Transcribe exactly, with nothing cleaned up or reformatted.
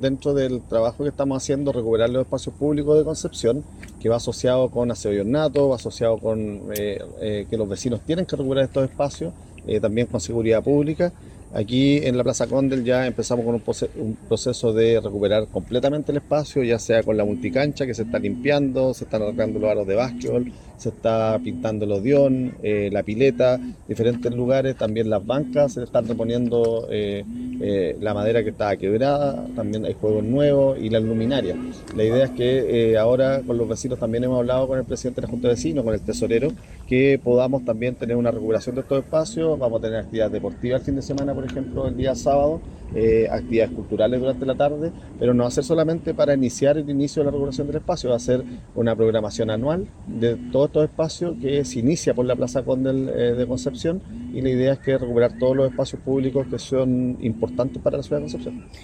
dentro del trabajo que estamos haciendo, recuperar los espacios públicos de Concepción, que va asociado con aseo y ornato, va asociado con eh, eh, que los vecinos tienen que recuperar estos espacios, eh, también con seguridad pública. Aquí en la Plaza Condel ya empezamos con un, un proceso de recuperar completamente el espacio, ya sea con la multicancha que se está limpiando, se están arreglando los aros de básquetbol, se está pintando el odión, eh, la pileta, diferentes lugares, también las bancas, se están reponiendo eh, eh, la madera que estaba quebrada, también hay juegos nuevos y la luminaria. La idea es que eh, ahora con los vecinos también hemos hablado con el presidente de la Junta de Vecinos, con el tesorero, que podamos también tener una recuperación de estos espacios. Vamos a tener actividades deportivas el fin de semana, por ejemplo, el día sábado, eh, actividades culturales durante la tarde, pero no va a ser solamente para iniciar el inicio de la recuperación del espacio, va a ser una programación anual de todos estos espacios que se inicia por la Plaza Condel eh, de Concepción, y la idea es que recuperar todos los espacios públicos que son importantes para la ciudad de Concepción.